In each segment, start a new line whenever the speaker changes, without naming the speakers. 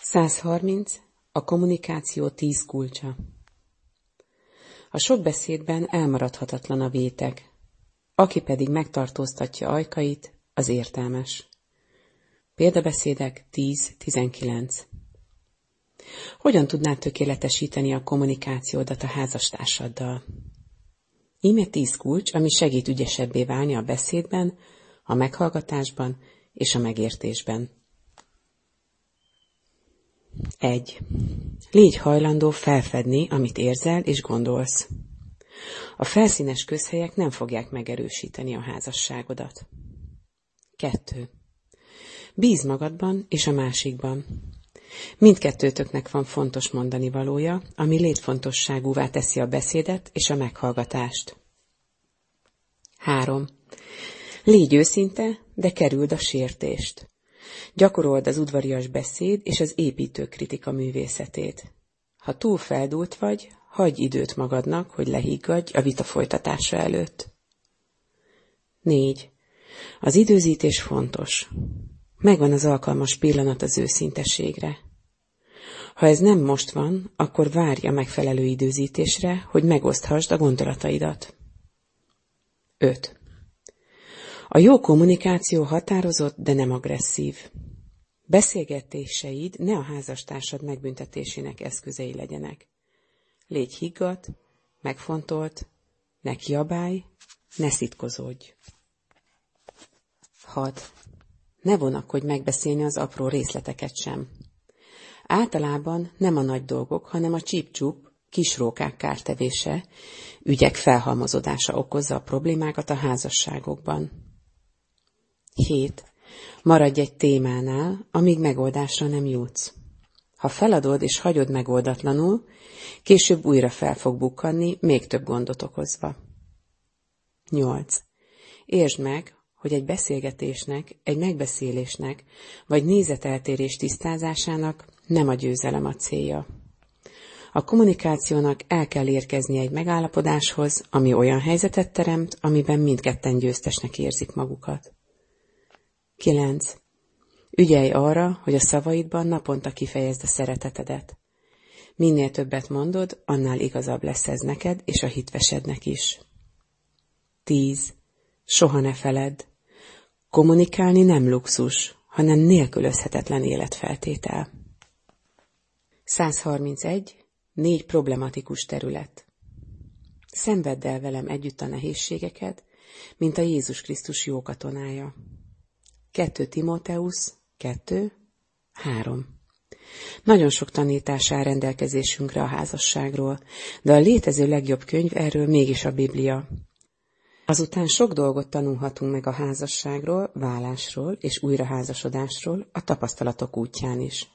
130. A kommunikáció 10 kulcsa. A sok beszédben elmaradhatatlan a vétek, aki pedig megtartóztatja ajkait, az értelmes. Példabeszédek 10-19. Hogyan tudnád tökéletesíteni a kommunikációdat a házastársaddal? Íme 10 kulcs, ami segít ügyesebbé válni a beszédben, a meghallgatásban és a megértésben. 1. Légy hajlandó felfedni, amit érzel és gondolsz. A felszínes közhelyek nem fogják megerősíteni a házasságodat. 2. Bízz magadban és a másikban. Mindkettőtöknek van fontos mondani valója, ami létfontosságúvá teszi a beszédet és a meghallgatást. 3. Légy őszinte, de kerüld a sértést. Gyakorold az udvarias beszéd és az építő kritika művészetét. Ha túl feldúlt vagy, hagyj időt magadnak, hogy lehiggadj a vita folytatása előtt. 4. Az időzítés fontos. Megvan az alkalmas pillanat az őszinteségre. Ha ez nem most van, akkor várj a megfelelő időzítésre, hogy megoszthasd a gondolataidat. 5. A jó kommunikáció határozott, de nem agresszív. Beszélgetéseid ne a házastársad megbüntetésének eszközei legyenek. Légy higgadt, megfontolt, ne kiabálj, ne szitkozódj. 6. Ne vonakodj megbeszélni az apró részleteket sem. Általában nem a nagy dolgok, hanem a csíp-csúp, kis rókák kártevése, ügyek felhalmozódása okozza a problémákat a házasságokban. 7. Maradj egy témánál, amíg megoldásra nem jutsz. Ha feladod és hagyod megoldatlanul, később újra fel fog bukkanni, még több gondot okozva. 8. Értsd meg, hogy egy beszélgetésnek, egy megbeszélésnek, vagy nézeteltérés tisztázásának nem a győzelem a célja. A kommunikációnak el kell érkeznie egy megállapodáshoz, ami olyan helyzetet teremt, amiben mindketten győztesnek érzik magukat. 9. Ügyelj arra, hogy a szavaidban naponta kifejezd a szeretetedet. Minél többet mondod, annál igazabb lesz ez neked és a hitvesednek is. 10. Soha ne feledd. Kommunikálni nem luxus, hanem nélkülözhetetlen életfeltétel. 131. 4 problematikus terület. Szenvedd el velem együtt a nehézségeket, mint a Jézus Krisztus jó katonája. 2 Timóteusz 2:3. Nagyon sok tanítás áll rendelkezésünkre a házasságról, de a létező legjobb könyv erről mégis a Biblia. Azután sok dolgot tanulhatunk meg a házasságról, válásról és újraházasodásról a tapasztalatok útján is.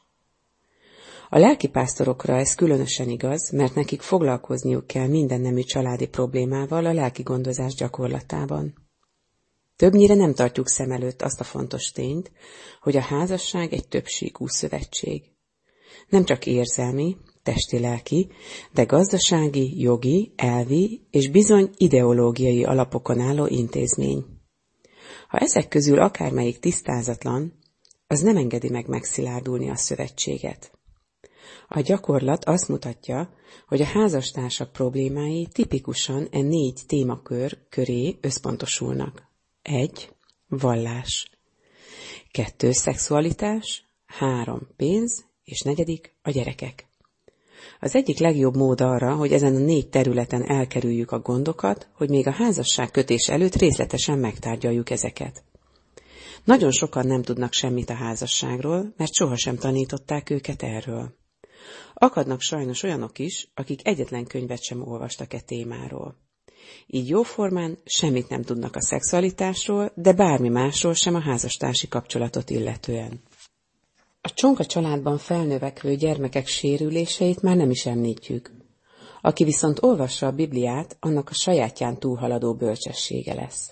A lelkipásztorokra ez különösen igaz, mert nekik foglalkozniuk kell minden nemű családi problémával a lelki gondozás gyakorlatában. Többnyire nem tartjuk szem előtt azt a fontos tényt, hogy a házasság egy többsíkú szövetség. Nem csak érzelmi, testi-lelki, de gazdasági, jogi, elvi és bizony ideológiai alapokon álló intézmény. Ha ezek közül akármelyik tisztázatlan, az nem engedi meg megszilárdulni a szövetséget. A gyakorlat azt mutatja, hogy a házastársak problémái tipikusan 4 témakör köré összpontosulnak. 1. Vallás. 2. Szexualitás. 3. Pénz. És 4. a gyerekek. Az egyik legjobb mód arra, hogy ezen a 4 területen elkerüljük a gondokat, hogy még a házasság kötés előtt részletesen megtárgyaljuk ezeket. Nagyon sokan nem tudnak semmit a házasságról, mert sohasem tanították őket erről. Akadnak sajnos olyanok is, akik egyetlen könyvet sem olvastak e témáról. Így jóformán semmit nem tudnak a szexualitásról, de bármi másról sem a házastársi kapcsolatot illetően. A csonka családban felnövekvő gyermekek sérüléseit már nem is említjük. Aki viszont olvassa a Bibliát, annak a sajátján túlhaladó bölcsessége lesz.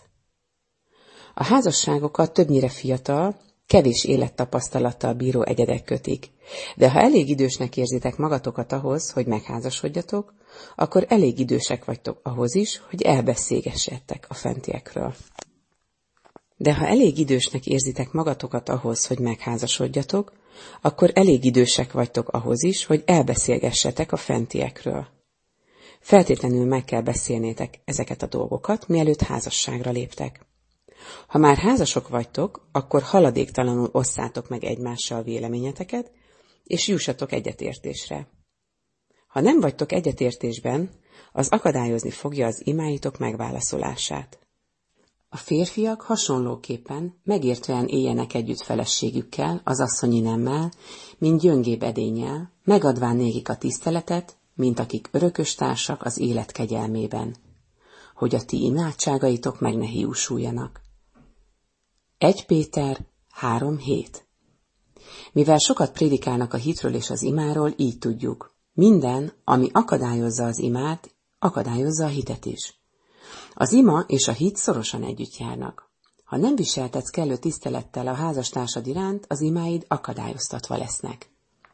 A házasságokat többnyire fiatal, kevés élettapasztalattal bíró egyedek kötik, de ha elég idősnek érzitek magatokat ahhoz, hogy megházasodjatok, akkor elég idősek vagytok ahhoz is, hogy elbeszélgessetek a fentiekről. De ha elég idősnek érzitek magatokat ahhoz, hogy megházasodjatok, akkor elég idősek vagytok ahhoz is, hogy elbeszélgessetek a fentiekről. Feltétlenül meg kell beszélnétek ezeket a dolgokat, mielőtt házasságra léptek. Ha már házasok vagytok, akkor haladéktalanul osszátok meg egymással véleményeteket, és jussatok egyetértésre. Ha nem vagytok egyetértésben, az akadályozni fogja az imáitok megválaszolását. A férfiak hasonlóképpen megértően éljenek együtt feleségükkel, az asszonyi nemmel, mint gyöngébb edénnyel, megadván nékik a tiszteletet, mint akik örökös társak az élet kegyelmében, hogy a ti imádságaitok meg ne hiúsuljanak. 1 Péter 3:7. Mivel sokat prédikálnak a hitről és az imáról, így tudjuk. Minden, ami akadályozza az imát, akadályozza a hitet is. Az ima és a hit szorosan együtt járnak. Ha nem viseltetsz kellő tisztelettel a házastársad iránt, az imáid akadályoztatva lesznek.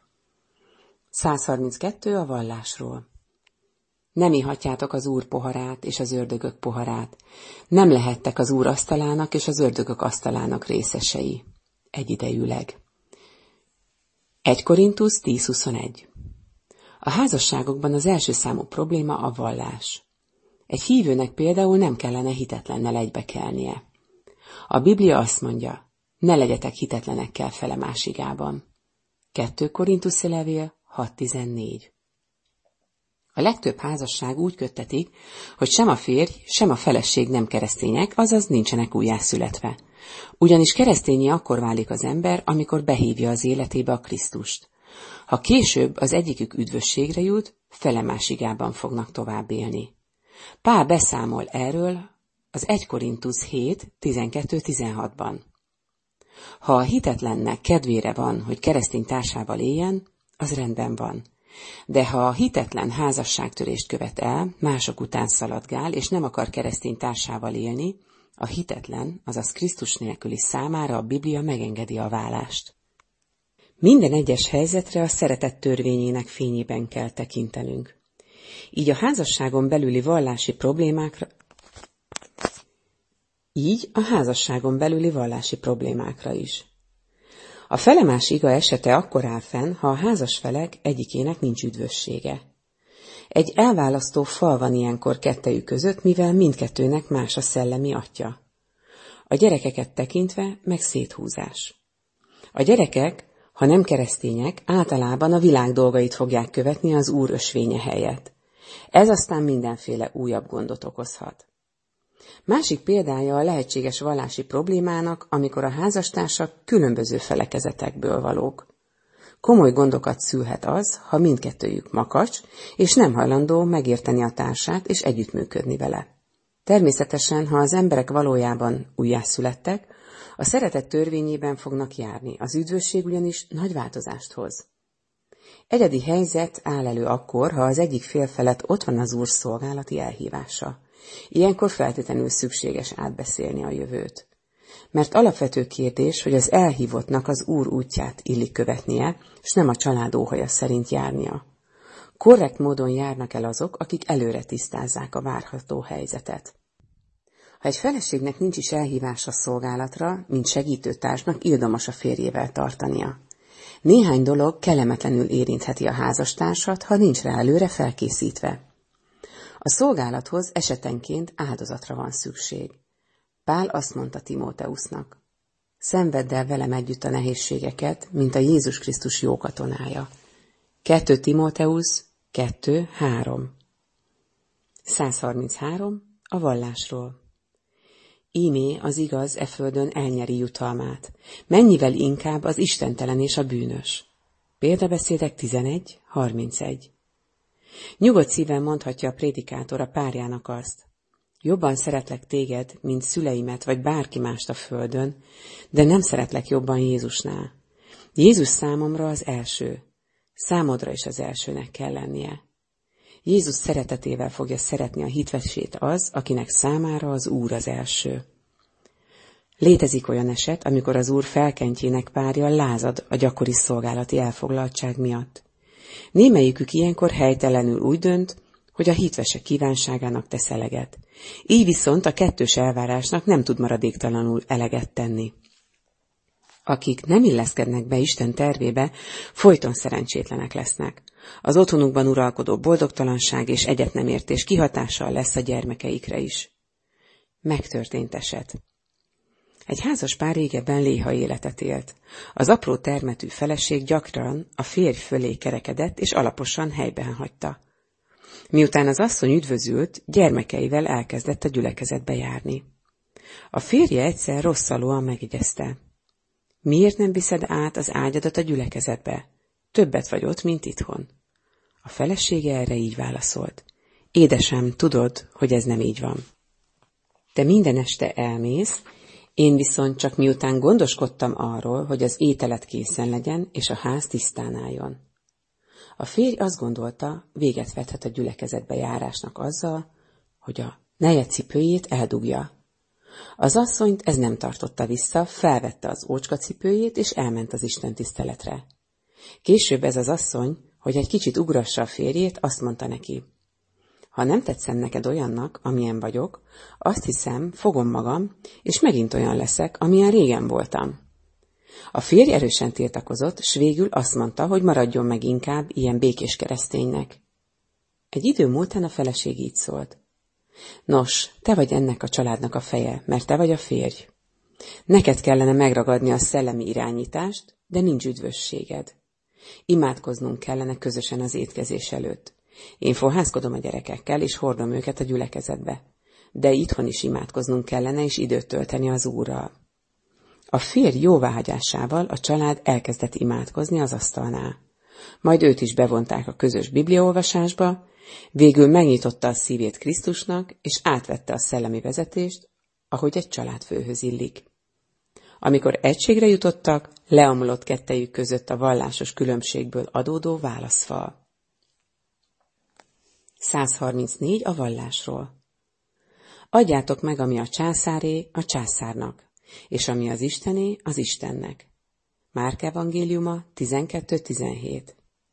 132 a vallásról. Nem ihatjátok az Úr poharát és az ördögök poharát. Nem lehettek az Úr asztalának és az ördögök asztalának részesei. Egyidejűleg. 1 Korintusz 10:21. A házasságokban az első számú probléma a vallás. Egy hívőnek például nem kellene hitetlennel egybekelnie. A Biblia azt mondja, ne legyetek hitetlenekkel fele másigában. 2 Korintusz levél 6:14. A legtöbb házasság úgy köttetik, hogy sem a férj, sem a feleség nem keresztények, azaz nincsenek újjászületve. Ugyanis keresztényé akkor válik az ember, amikor behívja az életébe a Krisztust. Ha később az egyikük üdvösségre jut, fele másigában fognak tovább élni. Pál beszámol erről az 1 Korintusz 7:12-16-ban. Ha a hitetlennek kedvére van, hogy keresztény társával éljen, az rendben van. De ha a hitetlen házasságtörést követ el, mások után szaladgál, és nem akar keresztény társával élni, a hitetlen, azaz Krisztus nélküli számára a Biblia megengedi a válást. Minden egyes helyzetre a szeretet törvényének fényében kell tekintenünk. Így a házasságon belüli vallási problémákra is. A felemás iga esete akkor áll fenn, ha a házas felek egyikének nincs üdvössége. Egy elválasztó fal van ilyenkor kettejük között, mivel mindkettőnek más a szellemi atya. A gyerekeket tekintve meg széthúzás. A gyerekek, ha nem keresztények, általában a világ dolgait fogják követni az Úr ösvénye helyett. Ez aztán mindenféle újabb gondot okozhat. Másik példája a lehetséges vallási problémának, amikor a házastársak különböző felekezetekből valók. Komoly gondokat szülhet az, ha mindkettőjük makacs, és nem hajlandó megérteni a társát és együttműködni vele. Természetesen, ha az emberek valójában újjászülettek, a szeretet törvényében fognak járni, az üdvösség ugyanis nagy változást hoz. Egyedi helyzet áll elő akkor, ha az egyik fél felett ott van az Úr szolgálati elhívása. Ilyenkor feltétlenül szükséges átbeszélni a jövőt. Mert alapvető kérdés, hogy az elhívottnak az Úr útját illik követnie, és nem a család óhaja szerint járnia. Korrekt módon járnak el azok, akik előre tisztázzák a várható helyzetet. Ha egy feleségnek nincs is elhívása szolgálatra, mint segítőtársnak ildomos a férjével tartania. Néhány dolog kellemetlenül érintheti a házastársat, ha nincs rá előre felkészítve. A szolgálathoz esetenként áldozatra van szükség. Pál azt mondta Timóteusznak, szenvedd el velem együtt a nehézségeket, mint a Jézus Krisztus jó katonája. 2 Timóteusz 2:3. 133 a vallásról. Ímé az igaz e földön elnyeri jutalmát, mennyivel inkább az istentelen és a bűnös. Példabeszédek 11:31. Nyugodt szíven mondhatja a prédikátor a párjának azt, jobban szeretlek téged, mint szüleimet vagy bárki mást a földön, de nem szeretlek jobban Jézusnál. Jézus számomra az első, számodra is az elsőnek kell lennie. Jézus szeretetével fogja szeretni a hitvesét az, akinek számára az Úr az első. Létezik olyan eset, amikor az Úr felkentjének párja lázad a gyakori szolgálati elfoglaltság miatt. Némelyikük ilyenkor helytelenül úgy dönt, hogy a hitvese kívánságának tesz eleget. Így viszont a kettős elvárásnak nem tud maradéktalanul eleget tenni. Akik nem illeszkednek be Isten tervébe, folyton szerencsétlenek lesznek. Az otthonukban uralkodó boldogtalanság és egyetnemértés kihatással lesz a gyermekeikre is. Megtörtént eset. Egy házas pár régebben léha életet élt. Az apró termetű feleség gyakran a férj fölé kerekedett, és alaposan helyben hagyta. Miután az asszony üdvözült, gyermekeivel elkezdett a gyülekezetbe járni. A férje egyszer rosszalóan megjegyezte: miért nem viszed át az ágyadat a gyülekezetbe? Többet vagy ott, mint itthon. A felesége erre így válaszolt: édesem, tudod, hogy ez nem így van. Te minden este elmész, én viszont csak miután gondoskodtam arról, hogy az ételet készen legyen, és a ház tisztán álljon. A férj azt gondolta, véget vethet a gyülekezetbe járásnak azzal, hogy a neje cipőjét eldugja. Az asszonyt ez nem tartotta vissza, felvette az ócskacipőjét, és elment az istentiszteletre. Később ez az asszony, hogy egy kicsit ugrassa a férjét, azt mondta neki: ha nem tetszem neked olyannak, amilyen vagyok, azt hiszem, fogom magam, és megint olyan leszek, amilyen régen voltam. A férj erősen tiltakozott, s végül azt mondta, hogy maradjon meg inkább ilyen békés kereszténynek. Egy idő múltán a feleség így szólt: nos, te vagy ennek a családnak a feje, mert te vagy a férj. Neked kellene megragadni a szellemi irányítást, de nincs üdvösséged. Imádkoznunk kellene közösen az étkezés előtt. Én fohászkodom a gyerekekkel, és hordom őket a gyülekezetbe. De itthon is imádkoznunk kellene, és időt tölteni az Úrral. A férj jóváhagyásával a család elkezdett imádkozni az asztalnál. Majd őt is bevonták a közös bibliaolvasásba, végül megnyitotta a szívét Krisztusnak, és átvette a szellemi vezetést, ahogy egy családfőhöz illik. Amikor egységre jutottak, leomlott kettejük között a vallásos különbségből adódó válaszfal. 134 a vallásról. Adjátok meg, ami a császáré, a császárnak, és ami az Istené, az Istennek. Márk evangéliuma 12:17.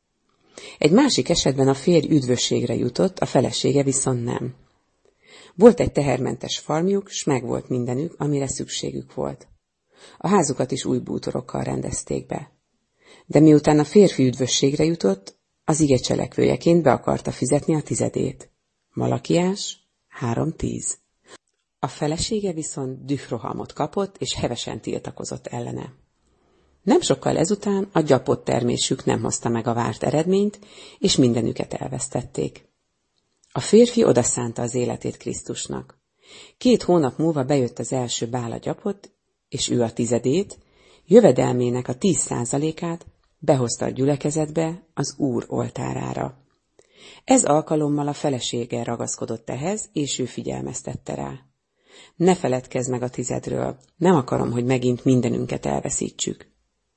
Egy másik esetben a férj üdvösségre jutott, a felesége viszont nem. Volt egy tehermentes farmjuk, s megvolt mindenük, amire szükségük volt. A házukat is új bútorokkal rendezték be. De miután a férfi üdvösségre jutott, az ige cselekvőjeként be akarta fizetni a tizedét. Malakiás 3:10. A felesége viszont dührohamot kapott, és hevesen tiltakozott ellene. Nem sokkal ezután a gyapott termésük nem hozta meg a várt eredményt, és mindenüket elvesztették. A férfi odaszánta az életét Krisztusnak. 2 hónap múlva bejött az első bála gyapott, és ő a tizedét, jövedelmének a 10%-át behozta a gyülekezetbe, az Úr oltárára. Ez alkalommal a felesége ragaszkodott ehhez, és ő figyelmeztette rá: ne feledkezz meg a tizedről, nem akarom, hogy megint mindenünket elveszítsük.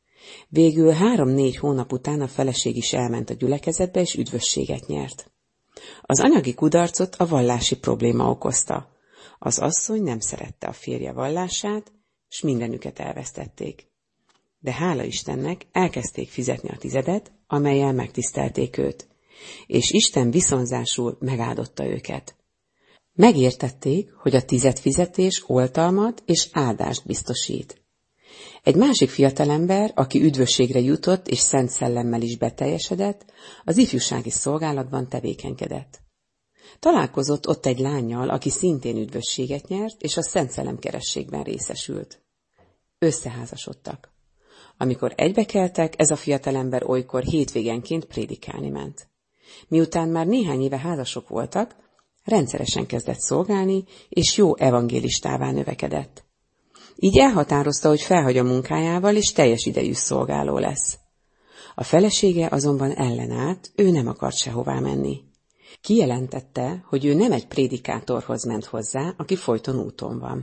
Végül 3-4 hónap után a feleség is elment a gyülekezetbe, és üdvösséget nyert. Az anyagi kudarcot a vallási probléma okozta. Az asszony nem szerette a férje vallását, s mindenüket elvesztették. De hála Istennek elkezdték fizetni a tizedet, amellyel megtisztelték őt, és Isten viszonzásul megáldotta őket. Megértették, hogy a tizedfizetés oltalmat és áldást biztosít. Egy másik fiatalember, aki üdvösségre jutott és szent szellemmel is beteljesedett, az ifjúsági szolgálatban tevékenykedett. Találkozott ott egy lánnyal, aki szintén üdvösséget nyert, és a szent szellemkerességben részesült. Összeházasodtak. Amikor egybekeltek, ez a fiatalember olykor hétvégenként prédikálni ment. Miután már néhány éve házasok voltak, rendszeresen kezdett szolgálni, és jó evangélistává növekedett. Így elhatározta, hogy felhagy a munkájával, és teljes idejű szolgáló lesz. A felesége azonban ellenállt, ő nem akart sehová menni. Kijelentette, hogy ő nem egy prédikátorhoz ment hozzá, aki folyton úton van.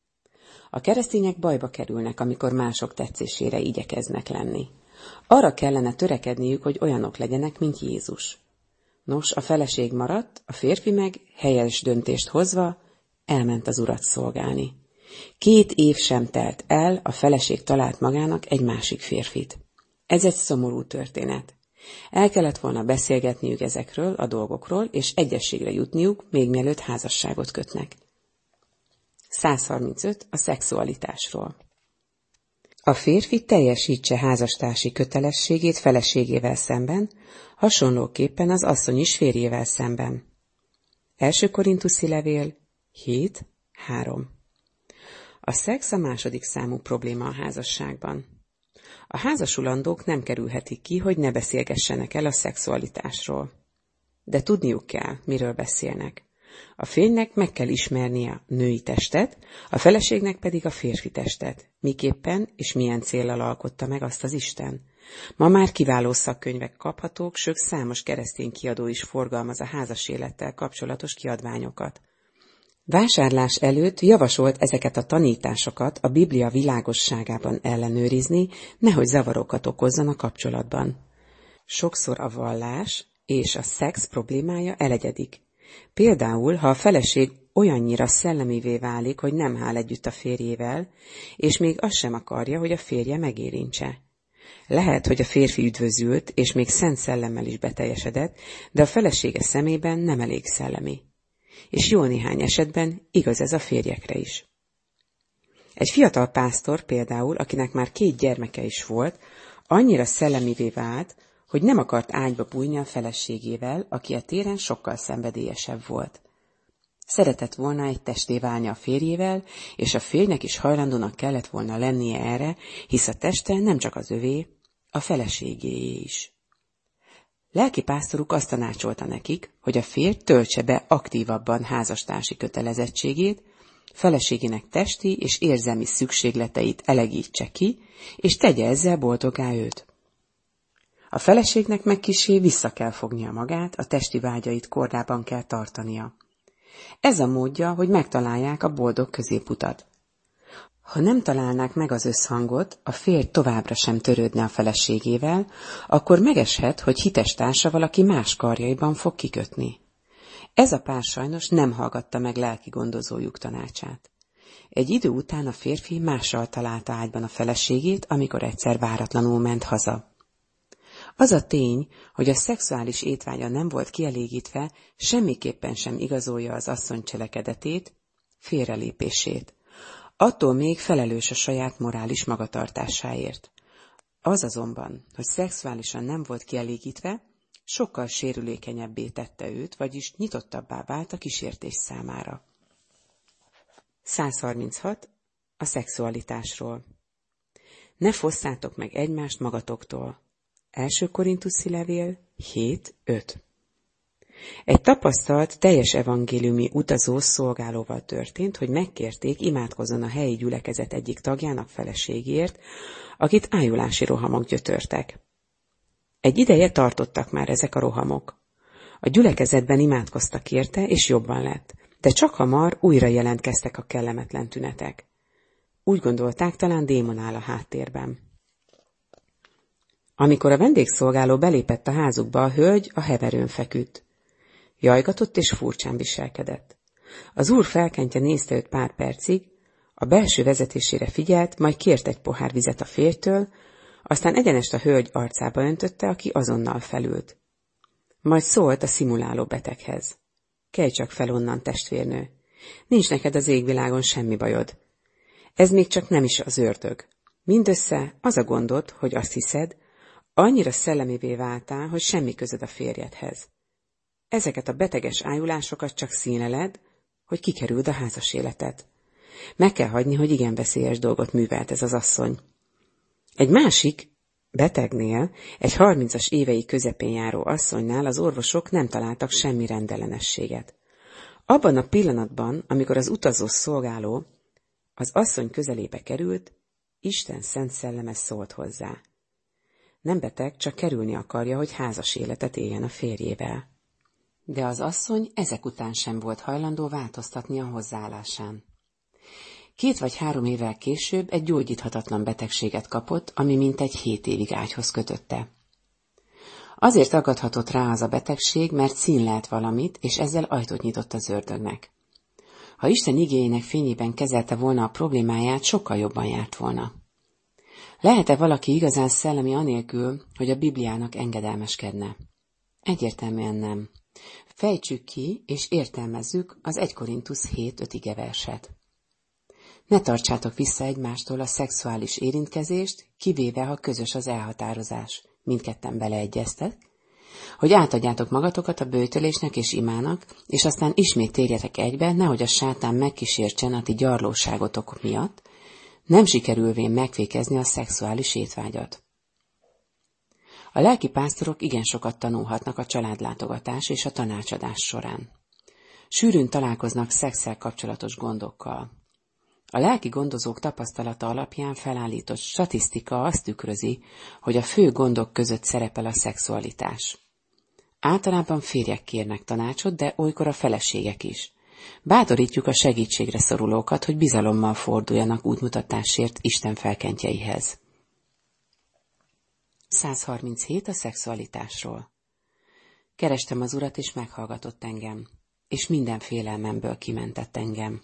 A keresztények bajba kerülnek, amikor mások tetszésére igyekeznek lenni. Arra kellene törekedniük, hogy olyanok legyenek, mint Jézus. Nos, a feleség maradt, a férfi meg, helyes döntést hozva, elment az Urat szolgálni. 2 év sem telt el, a feleség talált magának egy másik férfit. Ez egy szomorú történet. El kellett volna beszélgetniük ezekről a dolgokról, és egyességre jutniuk, még mielőtt házasságot kötnek. 135 a szexualitásról. A férfi teljesítse házastársi kötelességét feleségével szemben, hasonlóképpen az asszony is férjével szemben. 1 Korinthusi levél 7:3. A szex a második számú probléma a házasságban. A házasulandók nem kerülhetik ki, hogy ne beszélgessenek el a szexualitásról. De tudniuk kell, miről beszélnek. A férjnek meg kell ismernie a női testet, a feleségnek pedig a férfi testet. Miképpen és milyen céllal alkotta meg azt az Isten. Ma már kiváló szakkönyvek kaphatók, sőt számos keresztény kiadó is forgalmaz a házas élettel kapcsolatos kiadványokat. Vásárlás előtt javasolt ezeket a tanításokat a Biblia világosságában ellenőrizni, nehogy zavarokat okozzon a kapcsolatban. Sokszor a vallás és a szex problémája elegyedik. Például, ha a feleség olyannyira szellemivé válik, hogy nem hál együtt a férjével, és még azt sem akarja, hogy a férje megérintse. Lehet, hogy a férfi üdvözült, és még szent szellemmel is beteljesedett, de a felesége szemében nem elég szellemi. És jó néhány esetben igaz ez a férjekre is. Egy fiatal pásztor például, akinek már 2 gyermeke is volt, annyira szellemivé vált, hogy nem akart ágyba bújni a feleségével, aki a téren sokkal szenvedélyesebb volt. Szeretett volna egy testé válni a férjével, és a férjnek is hajlandónak kellett volna lennie erre, hisz a teste nem csak az övé, a feleségéé is. Lelkipásztoruk azt tanácsolta nekik, hogy a férj töltse be aktívabban házastársi kötelezettségét, feleségének testi és érzelmi szükségleteit elegítse ki, és tegye ezzel boldoggá őt. A feleségnek meg kissé vissza kell fognia magát, a testi vágyait kordában kell tartania. Ez a módja, hogy megtalálják a boldog középutat. Ha nem találnák meg az összhangot, a férj továbbra sem törődne a feleségével, akkor megeshet, hogy hites társa valaki más karjaiban fog kikötni. Ez a pár sajnos nem hallgatta meg lelki gondozójuk tanácsát. Egy idő után a férfi mással találta ágyban a feleségét, amikor egyszer váratlanul ment haza. Az a tény, hogy a szexuális étvágya nem volt kielégítve, semmiképpen sem igazolja az asszony cselekedetét, félrelépését. Attól még felelős a saját morális magatartásáért. Az azonban, hogy szexuálisan nem volt kielégítve, sokkal sérülékenyebbé tette őt, vagyis nyitottabbá vált a kísértés számára. 136. A szexualitásról. Ne fosszátok meg egymást magatoktól. 1 Korinthusi levél 7:5. Egy tapasztalt, teljes evangéliumi utazó szolgálóval történt, hogy megkérték, imádkozzon a helyi gyülekezet egyik tagjának feleségért, akit ájulási rohamok gyötörtek. Egy ideje tartottak már ezek a rohamok. A gyülekezetben imádkoztak érte, és jobban lett, de csak hamar újra jelentkeztek a kellemetlen tünetek. Úgy gondolták, talán démon áll a háttérben. Amikor a vendégszolgáló belépett a házukba, a hölgy a heverőn feküdt. Jajgatott és furcsán viselkedett. Az úr felkentje nézte őt pár percig, a belső vezetésére figyelt, majd kért egy pohár vizet a férjtől, aztán egyenest a hölgy arcába öntötte, aki azonnal felült. Majd szólt a szimuláló beteghez. Kelj csak fel onnan, testvérnő. Nincs neked az égvilágon semmi bajod. Ez még csak nem is az ördög. Mindössze az a gondod, hogy azt hiszed, annyira szellemivé váltál, hogy semmi közöd a férjedhez. Ezeket a beteges ájulásokat csak színleled, hogy kikerüld a házas életet. Meg kell hagyni, hogy igen veszélyes dolgot művelt ez az asszony. Egy másik betegnél, egy 30-as évei közepén járó asszonynál az orvosok nem találtak semmi rendellenességet. Abban a pillanatban, amikor az utazó szolgáló az asszony közelébe került, Isten szent szelleme szólt hozzá. Nem beteg, csak kerülni akarja, hogy házas életet éljen a férjével. De az asszony ezek után sem volt hajlandó változtatni a hozzáállásán. 2 vagy 3 évvel később egy gyógyíthatatlan betegséget kapott, ami mintegy 7 évig ágyhoz kötötte. Azért aggadhatott rá az a betegség, mert színlelt valamit, és ezzel ajtót nyitott az ördögnek. Ha Isten igéjének fényében kezelte volna a problémáját, sokkal jobban járt volna. Lehet-e valaki igazán szellemi anélkül, hogy a Bibliának engedelmeskedne? Egyértelműen nem. Fejtsük ki és értelmezzük az 1 Korintusz 7:5 verset. Ne tartsátok vissza egymástól a szexuális érintkezést, kivéve, ha közös az elhatározás. Mindketten beleegyeztek, hogy átadjátok magatokat a böjtölésnek és imának, és aztán ismét térjetek egybe, nehogy a sátán megkísértsen a ti gyarlóságotok miatt, nem sikerülvén megfékezni a szexuális étvágyat. A lelkipásztorok igen sokat tanulhatnak a családlátogatás és a tanácsadás során. Sűrűn találkoznak szexszel kapcsolatos gondokkal. A lelki gondozók tapasztalata alapján felállított statisztika azt tükrözi, hogy a fő gondok között szerepel a szexualitás. Általában férjek kérnek tanácsot, de olykor a feleségek is. Bátorítjuk a segítségre szorulókat, hogy bizalommal forduljanak útmutatásért Isten felkentjeihez. 137 a szexualitásról. Kerestem az Urat, és meghallgatott engem, és minden félelmemből kimentett engem.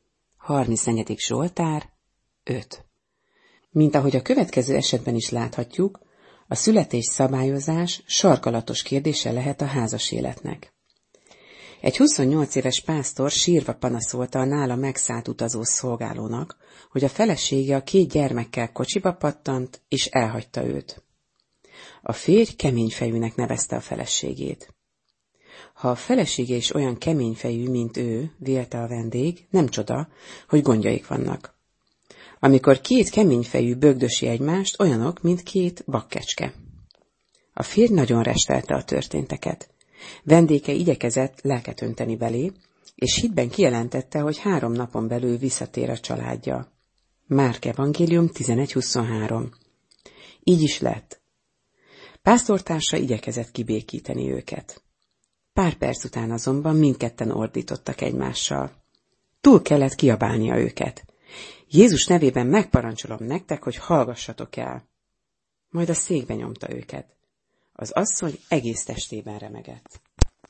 34. Zsoltár, 5. Mint ahogy a következő esetben is láthatjuk, a születés szabályozás sarkalatos kérdése lehet a házas életnek. Egy 28 éves pásztor sírva panaszolta a nála megszállt utazó szolgálónak, hogy a felesége a 2 gyermekkel kocsiba pattant, és elhagyta őt. A férj keményfejűnek nevezte a feleségét. Ha a felesége is olyan keményfejű, mint ő, vélte a vendég, nem csoda, hogy gondjaik vannak. Amikor 2 keményfejű bögdösi egymást, olyanok, mint 2 bakkecske. A férj nagyon restelte a történteket. Vendége igyekezett lelket önteni belé, és hitben kijelentette, hogy 3 napon belül visszatér a családja. Márk evangélium 11.23. Így is lett. Pásztortársa igyekezett kibékíteni őket. Pár perc után azonban mindketten ordítottak egymással. Túl kellett kiabálnia őket. Jézus nevében megparancsolom nektek, hogy hallgassatok el. Majd a székbe nyomta őket. Az asszony egész testében remegett.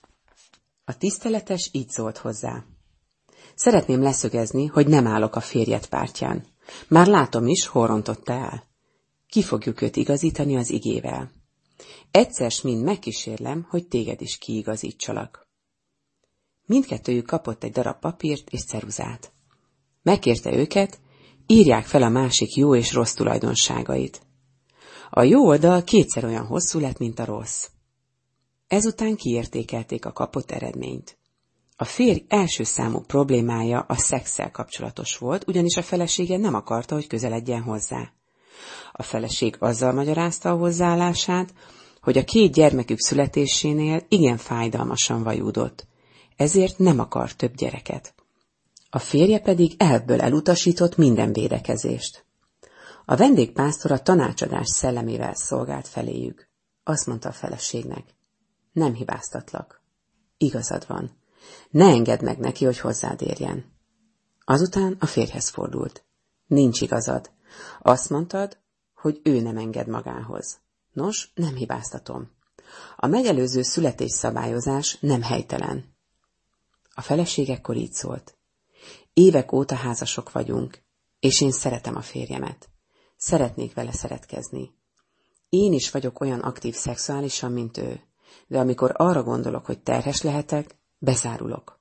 A tiszteletes így szólt hozzá. Szeretném leszögezni, hogy nem állok a férjed pártján. Már látom is, hol rontotta el. Ki fogjuk őt igazítani az igével. Egyszer mind megkísérlem, hogy téged is kiigazítsalak. Mindkettőjük kapott egy darab papírt és ceruzát. Megkérte őket, írják fel a másik jó és rossz tulajdonságait. A jó oldal 2-szer olyan hosszú lett, mint a rossz. Ezután kiértékelték a kapott eredményt. A férj első számú problémája a szexszel kapcsolatos volt, ugyanis a felesége nem akarta, hogy közeledjen hozzá. A feleség azzal magyarázta a hozzáállását, hogy a 2 gyermekük születésénél igen fájdalmasan vajúdott, ezért nem akar több gyereket. A férje pedig elbből elutasított minden védekezést. A vendégpásztor a tanácsadás szellemével szolgált feléjük. Azt mondta a feleségnek, nem hibáztatlak. Igazad van. Ne engedd meg neki, hogy hozzád érjen. Azután a férjhez fordult. Nincs igazad. Azt mondtad, hogy ő nem enged magához. Nos, nem hibáztatom. A megelőző születésszabályozás nem helytelen. A feleség ekkor így szólt. Évek óta házasok vagyunk, és én szeretem a férjemet. Szeretnék vele szeretkezni. Én is vagyok olyan aktív szexuálisan, mint ő, de amikor arra gondolok, hogy terhes lehetek, bezárulok.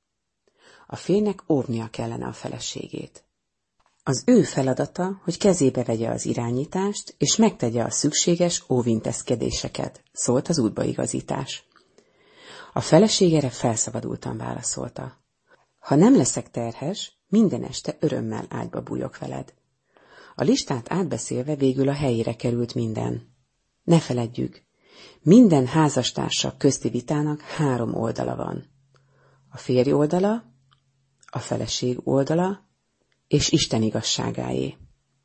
A férjnek óvnia kellene a feleségét. Az ő feladata, hogy kezébe vegye az irányítást, és megtegye a szükséges óvintézkedéseket, szólt az útbaigazítás. A feleség erre felszabadultan válaszolta. Ha nem leszek terhes, minden este örömmel ágyba bújok veled. A listát átbeszélve végül a helyére került minden. Ne feledjük, minden házastársak közti vitának 3 oldala van. A férj oldala, a feleség oldala, és Isten igazságáé.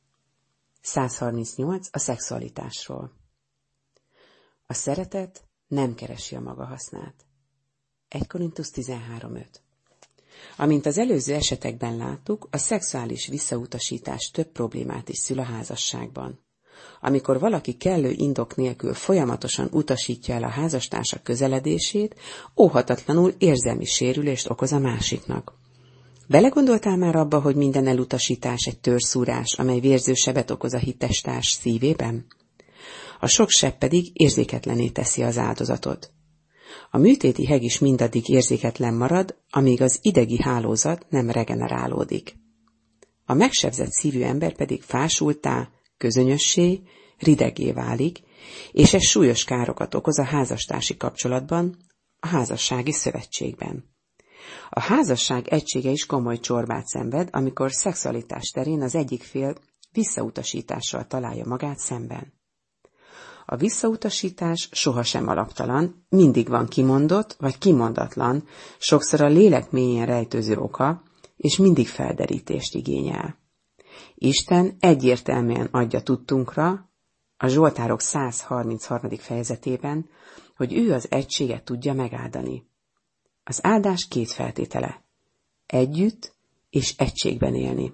138. A szexualitásról. A szeretet nem keresi a maga hasznát. 1 Korintusz 13.5. Amint az előző esetekben láttuk, a szexuális visszautasítás több problémát is szül a házasságban. Amikor valaki kellő indok nélkül folyamatosan utasítja el a házastársa közeledését, óhatatlanul érzelmi sérülést okoz a másiknak. Belegondoltál már abba, hogy minden elutasítás egy törszúrás, amely vérzősebet okoz a hittestárs szívében? A sok seb pedig érzéketlenné teszi az áldozatot. A műtéti heg is mindaddig érzéketlen marad, amíg az idegi hálózat nem regenerálódik. a megsebzett szívű ember pedig fásultá, közönyössé, ridegé válik, és ez súlyos károkat okoz a házastársi kapcsolatban, a házassági szövetségben. A házasság egysége is komoly csorbát szenved, amikor szexualitás terén az egyik fél visszautasítással találja magát szemben. A visszautasítás sohasem alaptalan, mindig van kimondott vagy kimondatlan, sokszor a lélek mélyén rejtőző oka, és mindig felderítést igényel. Isten egyértelműen adja tudtunkra, a Zsoltárok 133. fejezetében, hogy ő az egységet tudja megáldani. Az áldás két feltétele: együtt és egységben élni.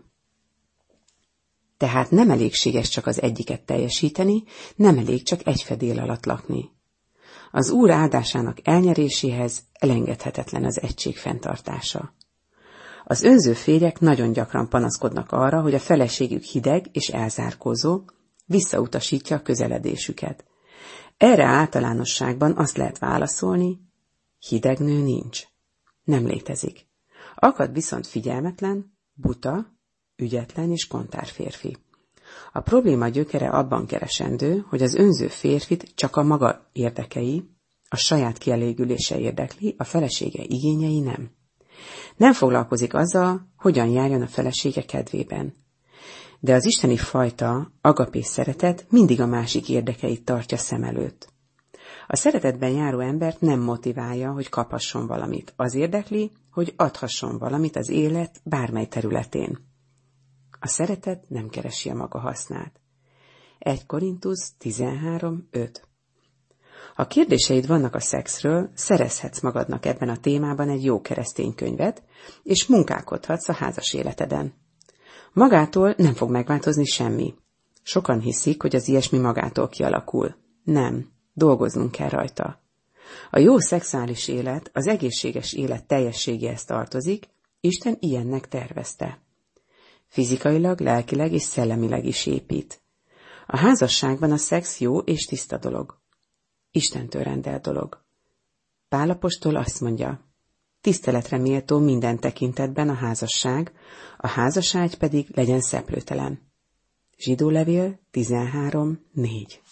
Tehát nem elégséges csak az egyiket teljesíteni, nem elég csak egy fedél alatt lakni. Az Úr áldásának elnyeréséhez elengedhetetlen az egység fenntartása. Az önző férjek nagyon gyakran panaszkodnak arra, hogy a feleségük hideg és elzárkózó, visszautasítja a közeledésüket. Erre általánosságban azt lehet válaszolni: hideg nő nincs. Nem létezik. Akad viszont figyelmetlen, buta, ügyetlen és kontár férfi. A probléma gyökere abban keresendő, hogy az önző férfit csak a maga érdekei, a saját kielégülése érdekli, a felesége igényei nem. Nem foglalkozik azzal, hogyan járjon a felesége kedvében. De az isteni fajta, agapé szeretet mindig a másik érdekeit tartja szem előtt. A szeretetben járó embert nem motiválja, hogy kaphasson valamit. Az érdekli, hogy adhasson valamit az élet bármely területén. A szeretet nem keresi a maga hasznát. 1 Korintusz 13:5. Ha kérdéseid vannak a szexről, szerezhetsz magadnak ebben a témában egy jó keresztény könyvet, és munkálkodhatsz a házas életeden. Magától nem fog megváltozni semmi. Sokan hiszik, hogy az ilyesmi magától kialakul. Nem, dolgoznunk kell rajta. A jó szexuális élet, az egészséges élet teljességéhez tartozik, Isten ilyennek tervezte. Fizikailag, lelkileg és szellemileg is épít. A házasságban a szex jó és tiszta dolog. Istentől rendelt dolog. Pál apostol azt mondja: tiszteletre méltó minden tekintetben a házasságy pedig legyen szeplőtelen. Zsidólevél 13:4.